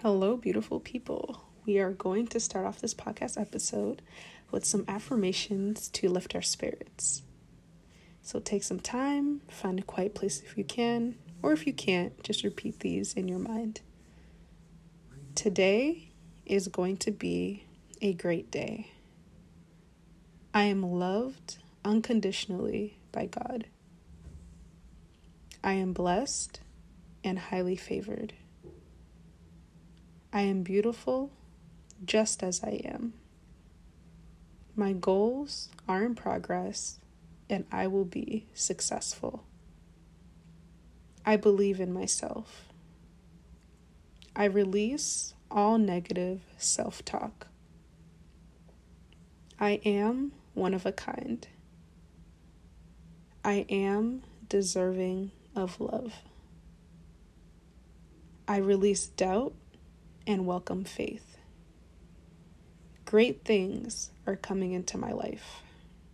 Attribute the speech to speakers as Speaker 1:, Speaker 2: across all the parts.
Speaker 1: Hello, beautiful people. We are going to start off this podcast episode with some affirmations to lift our spirits. So take some time, find a quiet place if you can, or if you can't, just repeat these in your mind. Today is going to be a great day. I am loved unconditionally by God. I am blessed and highly favored. I am beautiful just as I am. My goals are in progress and I will be successful. I believe in myself. I release all negative self-talk. I am one of a kind. I am deserving of love. I release doubt and welcome faith. Great things are coming into my life.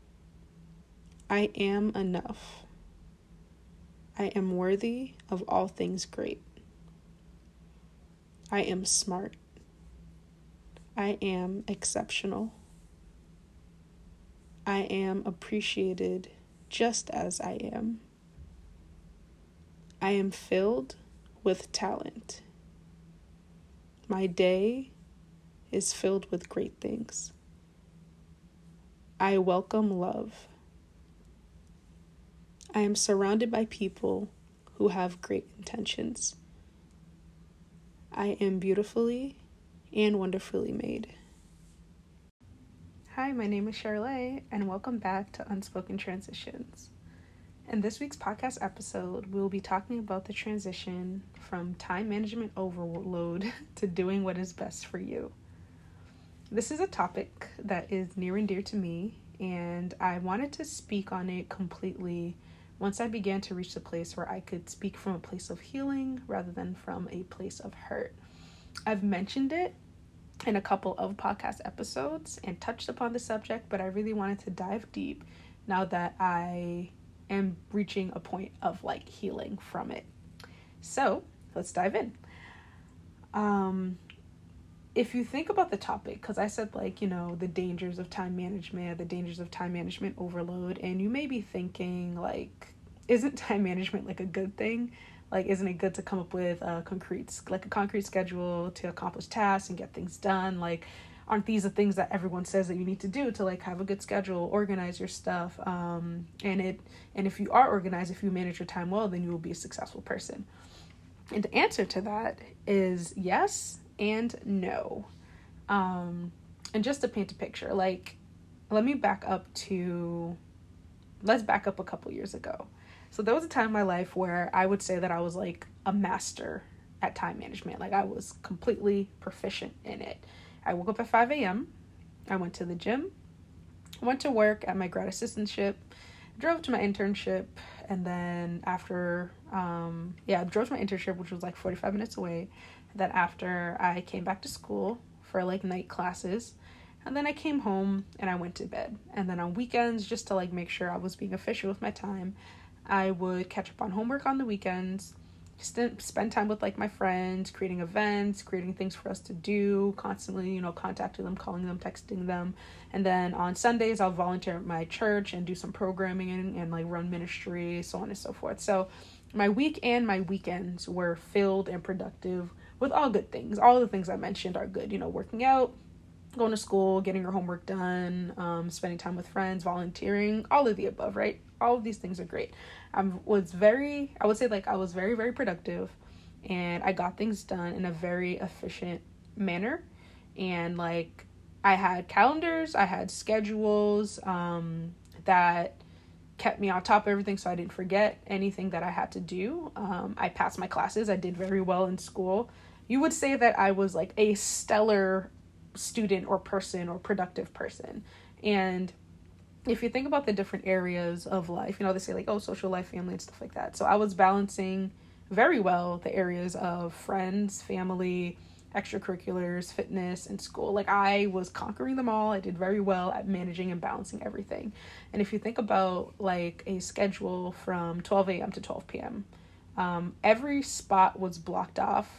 Speaker 1: I am enough. I am worthy of all things great. I am smart. I am exceptional. I am appreciated just as I am. I am filled with talent. My day is filled with great things. I welcome love. I am surrounded by people who have great intentions. I am beautifully and wonderfully made. Hi, my name is Charlotte, and welcome back to Unspoken Transitions. In this week's podcast episode, we'll be talking about the transition from time management overload to doing what is best for you. This is a topic that is near and dear to me, and I wanted to speak on it completely once I began to reach the place where I could speak from a place of healing rather than from a place of hurt. I've mentioned it in a couple of podcast episodes and touched upon the subject, but I really wanted to dive deep now that I am reaching a point of healing from it. So let's dive in. If you think about the topic, because I said the dangers of time management, the dangers of time management overload, and you may be thinking isn't time management a good thing? Isn't it good to come up with a concrete schedule to accomplish tasks and get things done? Aren't these the things that everyone says that you need to do to have a good schedule, organize your stuff? And if you are organized, if you manage your time well, then you will be a successful person. And the answer to that is yes and no. And just to paint a picture, let's back up a couple years ago. So there was a time in my life where I would say that I was a master at time management. I was completely proficient in it. I woke up at 5 a.m. I went to the gym, went to work at my grad assistantship, drove to my internship, and then after, drove to my internship, which was 45 minutes away. And then after, I came back to school for night classes, and then I came home and I went to bed. And then on weekends, just to make sure I was being efficient with my time, I would catch up on homework on the weekends, spend time with my friends, creating events, creating things for us to do, constantly, contacting them, calling them, texting them. And then on Sundays, I'll volunteer at my church and do some programming and run ministry, so on and so forth. So my week and my weekends were filled and productive with all good things. All the things I mentioned are good, working out, going to school, getting your homework done, spending time with friends, volunteering, all of the above, right? All of these things are great. I was very, very productive, and I got things done in a very efficient manner. And I had calendars, I had schedules, that kept me on top of everything, so I didn't forget anything that I had to do. I passed my classes. I did very well in school. You would say that I was a stellar student or person or productive person. And if you think about the different areas of life, they say social life, family, and stuff like that. So I was balancing very well the areas of friends, family, extracurriculars, fitness, and school. I was conquering them all. I did very well at managing and balancing everything. And if you think about a schedule from 12 a.m. to 12 p.m., every spot was blocked off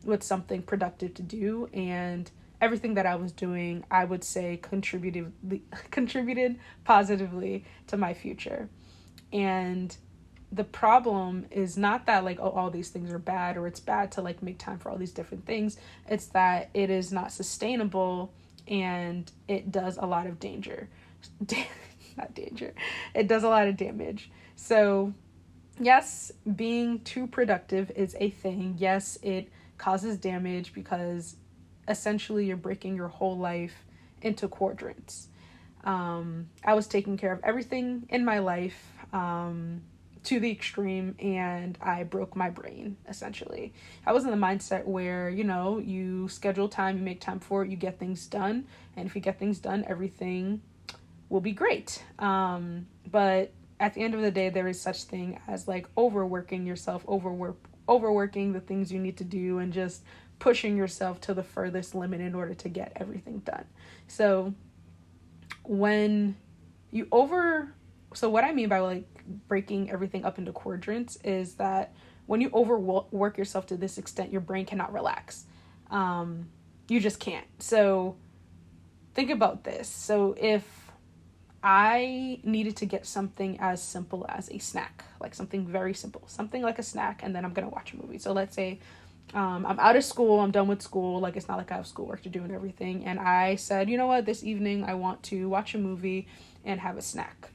Speaker 1: with something productive to do, and everything that I was doing, I would say contributed positively to my future. And the problem is not that like, oh, all these things are bad, or it's bad to like make time for all these different things. It's that it is not sustainable, and it does a lot of danger. Not danger. It does a lot of damage. So yes, being too productive is a thing. Yes, it causes damage because essentially you're breaking your whole life into quadrants. I was taking care of everything in my life to the extreme, and I broke my brain, essentially. I was in the mindset where, you schedule time, you make time for it, you get things done, and if you get things done, everything will be great. But at the end of the day, there is such thing as like overworking yourself, overworking the things you need to do, and just pushing yourself to the furthest limit in order to get everything done. So so what I mean by like breaking everything up into quadrants is that when you overwork yourself to this extent, your brain cannot relax. You just can't. So think about this. So if I needed to get something as simple as a snack, like something very simple, something like a snack, and then I'm going to watch a movie. So let's say I'm out of school, I'm done with school, like it's not like I have schoolwork to do and everything, and I said, you know what, this evening I want to watch a movie and have a snack.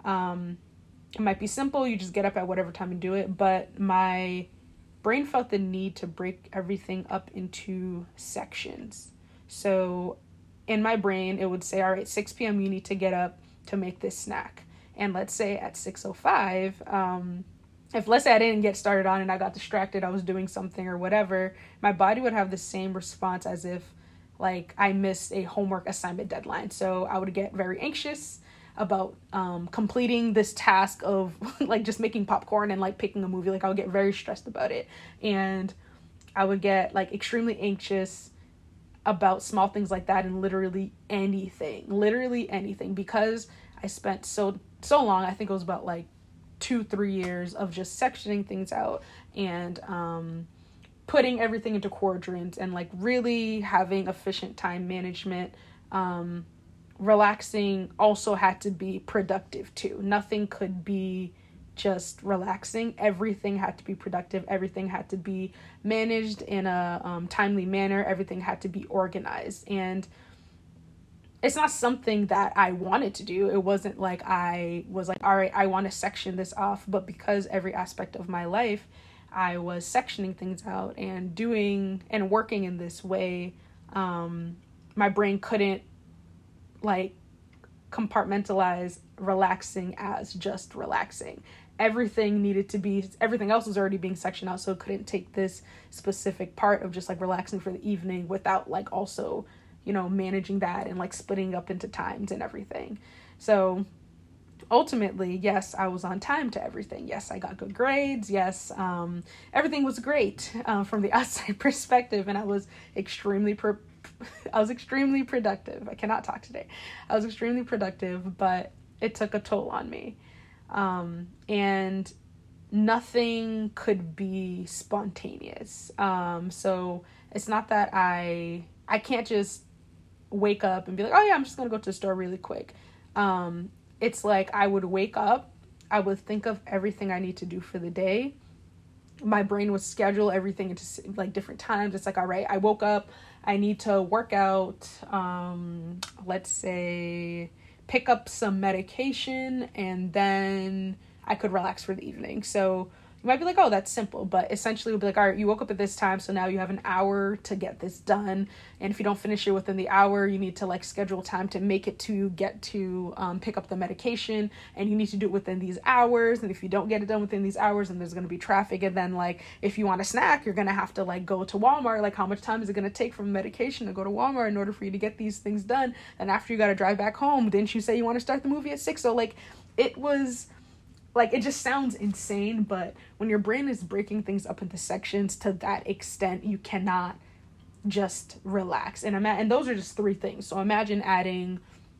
Speaker 1: It might be simple, you just get up at whatever time and do it, but my brain felt the need to break everything up into sections. So in my brain, it would say, all right, 6 p.m. you need to get up to make this snack. And let's say at 6:05, if let's say I didn't get started on and I got distracted, I was doing something or whatever, my body would have the same response as if like I missed a homework assignment deadline. So I would get very anxious about completing this task of like just making popcorn and like picking a movie. Like I would get very stressed about it, and I would get like extremely anxious about small things like that, and literally anything, because I spent so long, I think it was about like 2-3 years of just sectioning things out and putting everything into quadrants and like really having efficient time management. Relaxing also had to be productive too. Nothing could be just relaxing. Everything had to be productive. Everything had to be managed in a timely manner. Everything had to be organized. And it's not something that I wanted to do. It wasn't like I was like, all right, I want to section this off. But because every aspect of my life, I was sectioning things out and doing and working in this way, my brain couldn't like compartmentalize relaxing as just relaxing. Everything else was already being sectioned out, so it couldn't take this specific part of just like relaxing for the evening without like also, managing that and like splitting up into times and everything. So ultimately, yes, I was on time to everything. Yes, I got good grades. Yes, everything was great from the outside perspective, and I was extremely productive. I cannot talk today. I was extremely productive, but it took a toll on me. And nothing could be spontaneous. So it's not that I can't just wake up and be like, oh yeah, I'm just going to go to the store really quick. It's like I would wake up, I would think of everything I need to do for the day. My brain would schedule everything into like different times. It's like, all right, I woke up, I need to work out, let's say pick up some medication, and then I could relax for the evening. So you might be like, oh, that's simple, but essentially it'll be like, all right, you woke up at this time, so now you have an hour to get this done, and if you don't finish it within the hour, you need to like schedule time to make it to get to pick up the medication, and you need to do it within these hours, and if you don't get it done within these hours, then there's going to be traffic, and then like if you want a snack, you're going to have to like go to Walmart. Like how much time is it going to take from medication to go to Walmart in order for you to get these things done? And after you got to drive back home, didn't you say you want to start the movie at 6? So like it was like, it just sounds insane, but when your brain is breaking things up into sections to that extent, you cannot just relax. And those are just 3 things. So imagine adding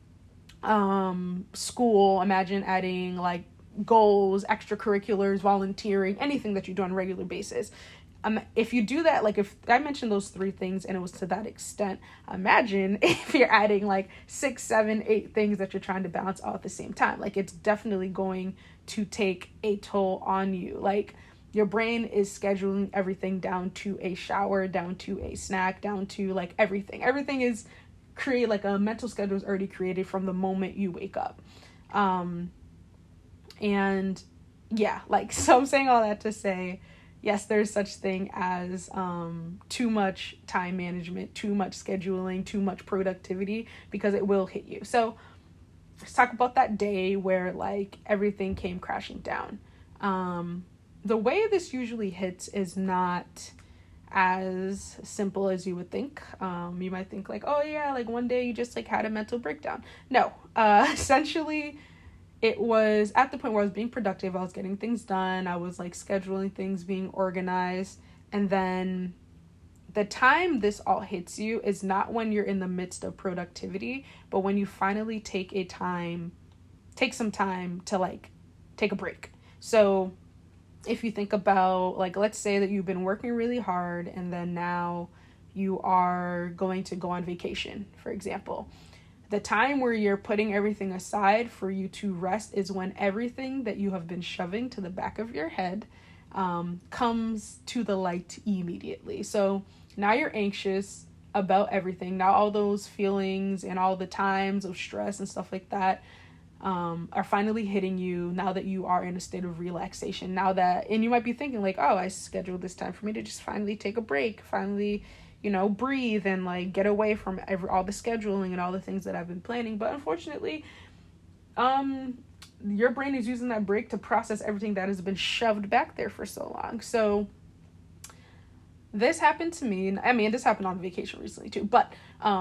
Speaker 1: school, imagine adding like goals, extracurriculars, volunteering, anything that you do on a regular basis. if you do that, like if I mentioned those 3 things and it was to that extent, imagine if you're adding like 6, 7, 8 things that you're trying to balance all at the same time. Like it's definitely going to take a toll on you. Like your brain is scheduling everything down to a shower, down to a snack, down to like everything. Everything is created, like a mental schedule is already created from the moment you wake up. And yeah, like, so I'm saying all that to say, yes, there's such thing as too much time management, too much scheduling, too much productivity, because it will hit you. So let's talk about that day where like everything came crashing down. The way this usually hits is not as simple as you would think. You might think like, oh yeah, like one day you just like had a mental breakdown. No, essentially it was at the point where I was being productive. I was getting things done. I was like scheduling things, being organized. And then the time this all hits you is not when you're in the midst of productivity, but when you finally take some time to like take a break. So if you think about, like, let's say that you've been working really hard and then now you are going to go on vacation, for example. The time where you're putting everything aside for you to rest is when everything that you have been shoving to the back of your head comes to the light immediately. So now you're anxious about everything. Now all those feelings and all the times of stress and stuff like that are finally hitting you now that you are in a state of relaxation. And you might be thinking like, oh, I scheduled this time for me to just finally take a break, finally, breathe and like get away from all the scheduling and all the things that I've been planning. But unfortunately, your brain is using that break to process everything that has been shoved back there for so long. So this happened to me. I mean, this happened on vacation recently too, but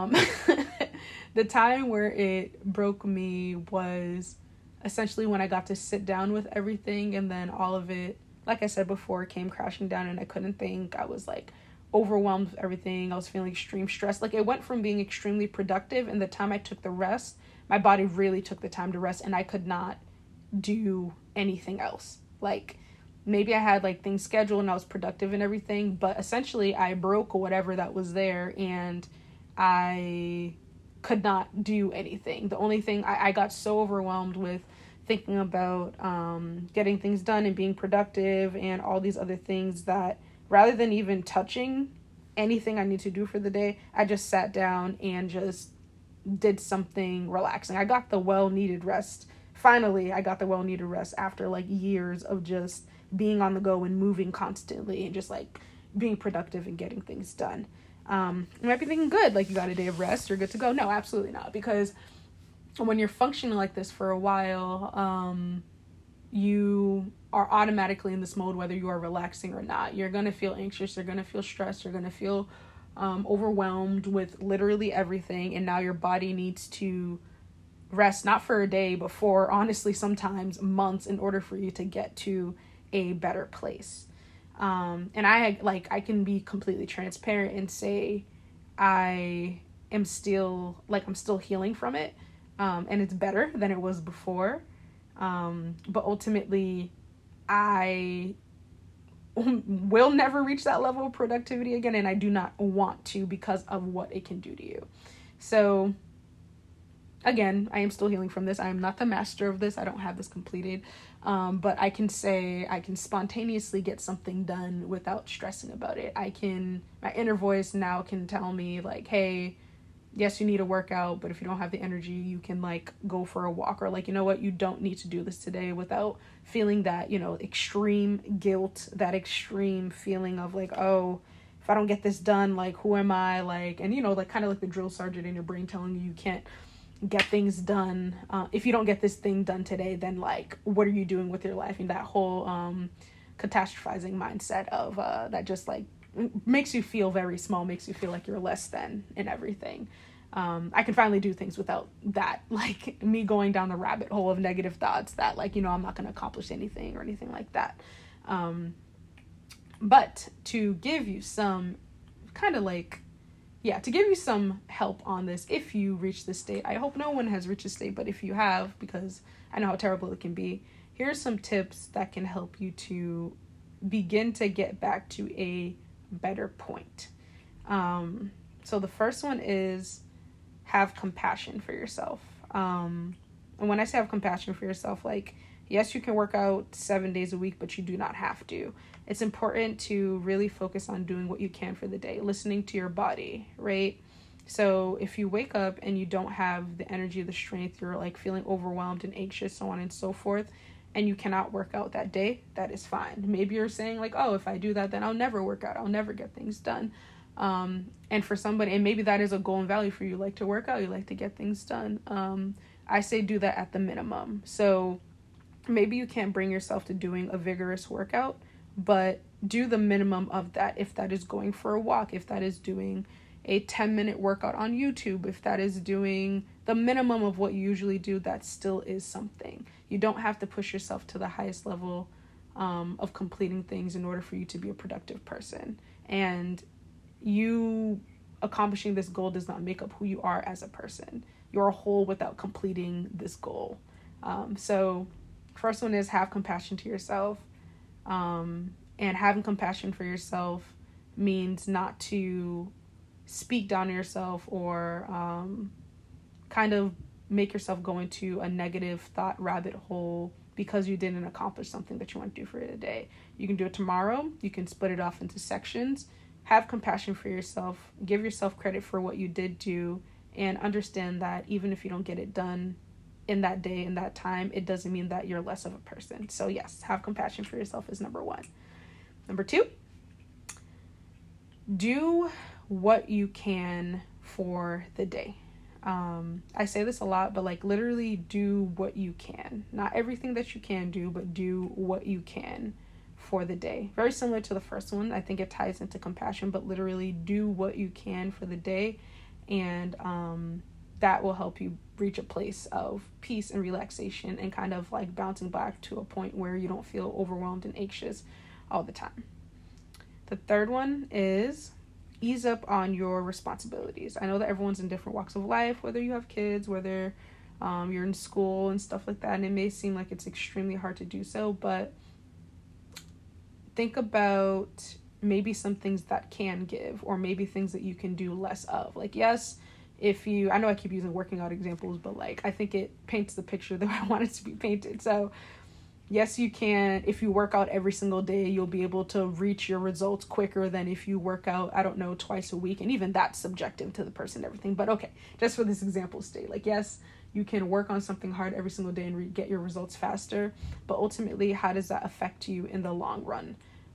Speaker 1: the time where it broke me was essentially when I got to sit down with everything, and then all of it, like I said before, came crashing down and I couldn't think. I was like overwhelmed with everything. I was feeling extreme stress. Like it went from being extremely productive, and the time I took the rest, my body really took the time to rest, and I could not do anything else. Like maybe I had like things scheduled and I was productive and everything, but essentially I broke whatever that was there and I could not do anything. The only thing, I got so overwhelmed with thinking about getting things done and being productive and all these other things that rather than even touching anything I need to do for the day, I just sat down and just did something relaxing. I got the well-needed rest. Finally, I got the well-needed rest after like years of just being on the go and moving constantly and just like being productive and getting things done. You might be thinking, good, like you got a day of rest, you're good to go. No, absolutely not. Because when you're functioning like this for a while, you are automatically in this mode, whether you are relaxing or not. You're going to feel anxious. You're going to feel stressed. You're going to feel overwhelmed with literally everything. And now your body needs to rest, not for a day, but for honestly, sometimes months in order for you to get to a better place. And I can be completely transparent and say I'm still healing from it. And it's better than it was before. But ultimately I will never reach that level of productivity again. And I do not want to because of what it can do to you. So again, I am still healing from this. I am not the master of this. I don't have this completed. But I can say I can spontaneously get something done without stressing about it. My inner voice now can tell me like, hey, yes, you need a workout, but if you don't have the energy, you can like go for a walk, or like, you know what, you don't need to do this today, without feeling that, extreme guilt, that extreme feeling of like, oh, if I don't get this done, like, who am I? Like, and like kind of like the drill sergeant in your brain telling you can't get things done. If you don't get this thing done today, then like, what are you doing with your life? And that whole catastrophizing mindset of that just like makes you feel very small, makes you feel like you're less than in everything. I can finally do things without that, like me going down the rabbit hole of negative thoughts that like, I'm not going to accomplish anything or anything like that. But to give you some to give you some help on this, if you reach this state, I hope no one has reached this state, but if you have, because I know how terrible it can be, here's some tips that can help you to begin to get back to a better point. So the first one is have compassion for yourself. And when I say have compassion for yourself, like, yes, you can work out 7 days a week, but you do not have to. It's important to really focus on doing what you can for the day, listening to your body, right? So if you wake up and you don't have the energy, the strength, you're like feeling overwhelmed and anxious, so on and so forth, and you cannot work out that day, that is fine. Maybe you're saying like, oh, if I do that, then I'll never work out. I'll never get things done. And for somebody, and maybe that is a goal and value for you, like to work out, you like to get things done. I say do that at the minimum. So maybe you can't bring yourself to doing a vigorous workout, but do the minimum of that. If that is going for a walk, if that is doing a 10-minute workout on YouTube, if that is doing the minimum of what you usually do, that still is something. You don't have to push yourself to the highest level of completing things in order for you to be a productive person. And you accomplishing this goal does not make up who you are as a person. You're a whole without completing this goal. So first one is have compassion to yourself. And having compassion for yourself means not to speak down to yourself or kind of make yourself go into a negative thought rabbit hole because you didn't accomplish something that you want to do for today. You can do it tomorrow. You can split it off into sections. Have compassion for yourself. Give yourself credit for what you did do, and understand that even if you don't get it done in that day, in that time, it doesn't mean that you're less of a person. So yes, have compassion for yourself is number one. Number two, do what you can for the day. I say this a lot, but like literally do what you can. Not everything that you can do, but do what you can for the day. Very similar to the first one. I think it ties into compassion, but literally do what you can for the day. And that will help you reach a place of peace and relaxation and kind of like bouncing back to a point where you don't feel overwhelmed and anxious all the time. The third one is ease up on your responsibilities. I know that everyone's in different walks of life, whether you have kids, whether you're in school and stuff like that, and it may seem like it's extremely hard to do so, but think about maybe some things that can give, or maybe things that you can do less of. Like, yes, I know I keep using working out examples, but like, I think it paints the picture that I want it to be painted. So yes, you can, if you work out every single day, you'll be able to reach your results quicker than if you work out, I don't know, twice a week. And even that's subjective to the person and everything. But okay, just for this example state, like, yes, you can work on something hard every single day and get your results faster. But ultimately, how does that affect you in the long run?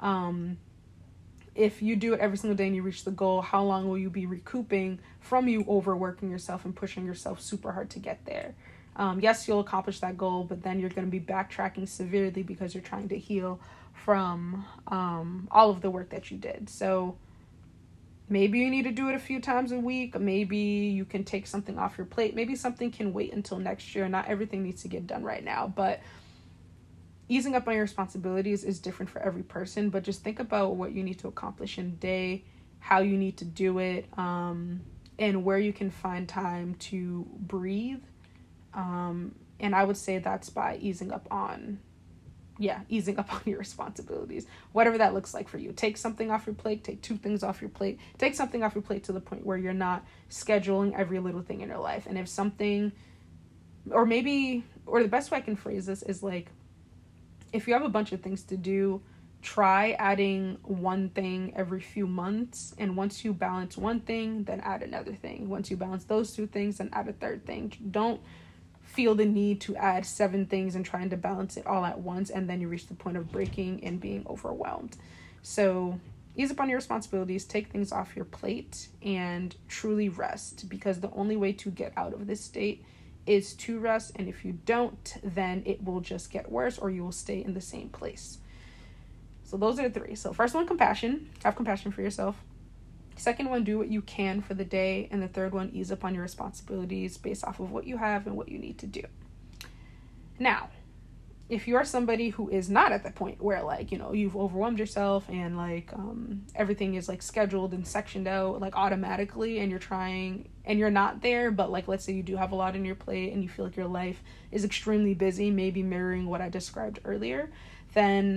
Speaker 1: If you do it every single day and you reach the goal, how long will you be recouping from you overworking yourself and pushing yourself super hard to get there? Yes, you'll accomplish that goal, but then you're going to be backtracking severely because you're trying to heal from all of the work that you did. So maybe you need to do it a few times a week. Maybe you can take something off your plate. Maybe something can wait until next year. Not everything needs to get done right now, but easing up on your responsibilities is different for every person. But just think about what you need to accomplish in a day, how you need to do it, and where you can find time to breathe. And I would say that's by easing up on your responsibilities, whatever that looks like for you. Take something off your plate, take 2 things off your plate, take something off your plate to the point where you're not scheduling every little thing in your life. And if something, or the best way I can phrase this is like, if you have a bunch of things to do, try adding one thing every few months. And once you balance one thing, then add another thing. Once you balance those 2 things, then add a third thing. Don't feel the need to add 7 things and trying to balance it all at once, and then you reach the point of breaking and being overwhelmed. So ease up on your responsibilities, take things off your plate, and truly rest, because the only way to get out of this state is to rest. And if you don't, then it will just get worse, or you will stay in the same place. So those are the 3. So first one, compassion. Have compassion for yourself. Second one, do what you can for the day. And the third one, ease up on your responsibilities based off of what you have and what you need to do. Now, if you are somebody who is not at the point where, like, you know, you've overwhelmed yourself and like everything is like scheduled and sectioned out like automatically, and you're not there, but like, let's say you do have a lot on your plate and you feel like your life is extremely busy, maybe mirroring what I described earlier, then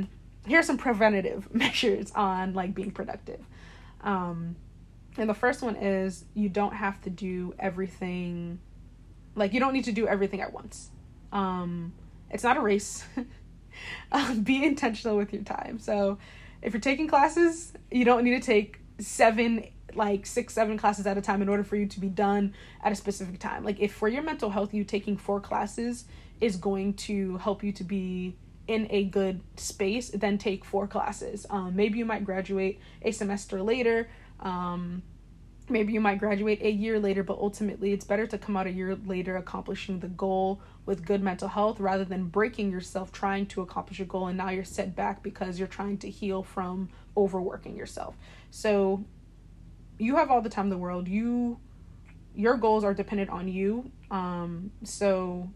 Speaker 1: here's some preventative measures on like being productive. And the first one is you don't have to do everything. Like, you don't need to do everything at once. It's not a race. Be intentional with your time. So if you're taking classes, you don't need to take 7 classes at a time in order for you to be done at a specific time. Like, if for your mental health, you taking 4 classes is going to help you to be in a good space, then take 4 classes. Maybe you might graduate a semester later. Maybe you might graduate a year later, but ultimately it's better to come out a year later accomplishing the goal with good mental health rather than breaking yourself trying to accomplish a goal and now you're set back because you're trying to heal from overworking yourself. So you have all the time in the world. Your goals are dependent on you. So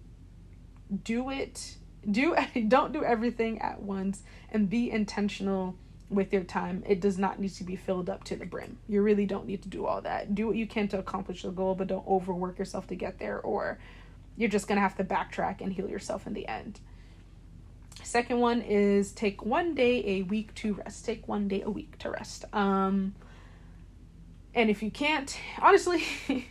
Speaker 1: don't do everything at once, and be intentional with your time. It does not need to be filled up to the brim. You really don't need to do all that. Do what you can to accomplish the goal, but don't overwork yourself to get there, or you're just going to have to backtrack and heal yourself in the end. Second one is take 1 day a week to rest. Take 1 day a week to rest. And if you can't, honestly,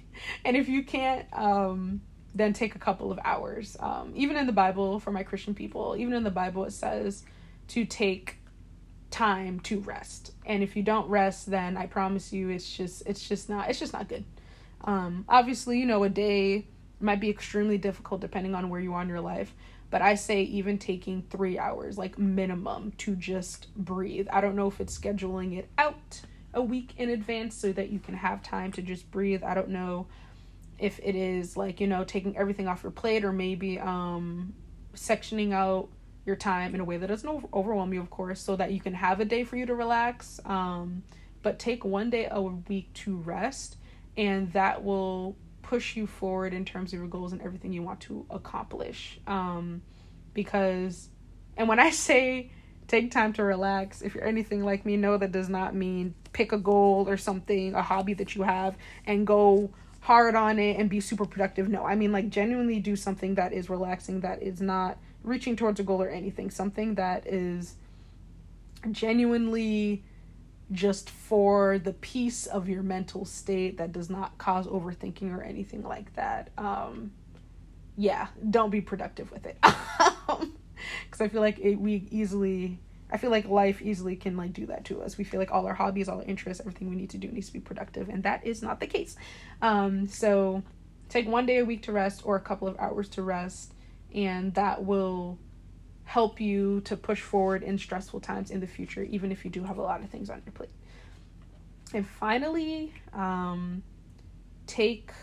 Speaker 1: then take a couple of hours. Even in the Bible, for my Christian people, even in the Bible, it says to take time to rest. And if you don't rest, then I promise you, it's just not good. Obviously, a day might be extremely difficult depending on where you are in your life, but I say even taking 3 hours, like minimum, to just breathe. I don't know if it's scheduling it out a week in advance so that you can have time to just breathe. I don't know if it is like, taking everything off your plate, or maybe sectioning out your time in a way that doesn't overwhelm you, of course, so that you can have a day for you to relax. But take 1 day a week to rest, and that will push you forward in terms of your goals and everything you want to accomplish. And when I say take time to relax, if you're anything like me, know that does not mean pick a goal or something, a hobby that you have, and go hard on it and be super productive. No, I mean, like, genuinely do something that is relaxing, that is not reaching towards a goal or anything, something that is genuinely just for the peace of your mental state, that does not cause overthinking or anything like that. Don't be productive with it. Because I feel like life easily can like do that to us. We feel like all our hobbies, all our interests, everything we need to do needs to be productive, and that is not the case. So take 1 day a week to rest, or a couple of hours to rest, and that will help you to push forward in stressful times in the future, even if you do have a lot of things on your plate. And finally, take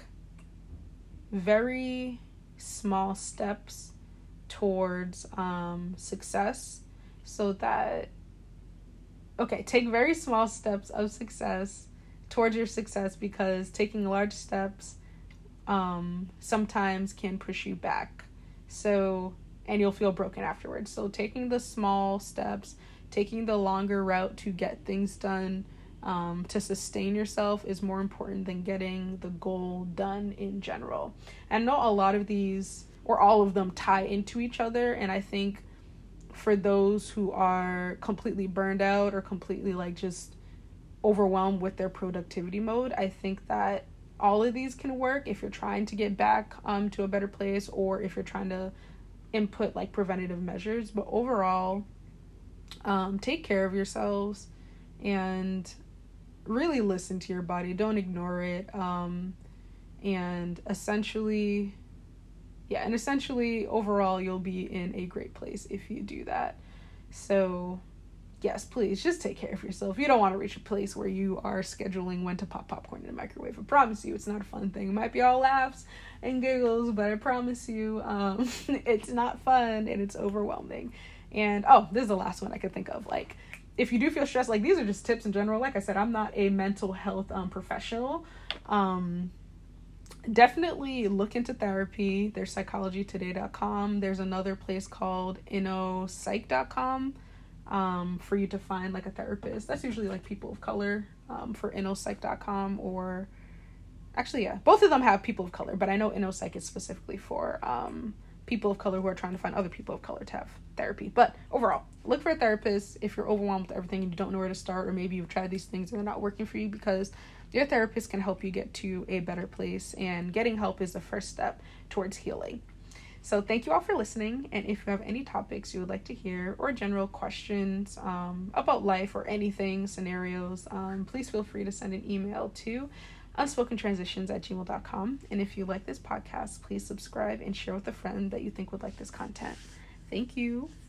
Speaker 1: very small steps towards success, so that, take very small steps of success towards your success, because taking large steps sometimes can push you back. And you'll feel broken afterwards. So taking the small steps, taking the longer route to get things done, to sustain yourself, is more important than getting the goal done in general. And I know a lot of these, or all of them, tie into each other. And I think for those who are completely burned out or completely like just overwhelmed with their productivity mode, I think that all of these can work if you're trying to get back to a better place, or if you're trying to input like preventative measures. But overall, take care of yourselves and really listen to your body. Don't ignore it. And essentially, overall, you'll be in a great place if you do that. So yes, please just take care of yourself. You don't want to reach a place where you are scheduling when to pop popcorn in the microwave. I promise you, it's not a fun thing. It might be all laughs and giggles, but I promise you, it's not fun, and it's overwhelming. And this is the last one I could think of. Like, if you do feel stressed, like, these are just tips in general. Like I said, I'm not a mental health professional. Definitely look into therapy. There's psychologytoday.com. There's another place called innopsych.com. For you to find like a therapist. That's usually like people of color, for innopsych.com, or actually, both of them have people of color, but I know InnoPsych is specifically for people of color who are trying to find other people of color to have therapy. But overall, look for a therapist if you're overwhelmed with everything and you don't know where to start, or maybe you've tried these things and they're not working for you, because your therapist can help you get to a better place, and getting help is the first step towards healing. So thank you all for listening, and if you have any topics you would like to hear or general questions about life or anything, scenarios, please feel free to send an email to unspokentransitions@gmail.com. And if you like this podcast, please subscribe and share with a friend that you think would like this content. Thank you.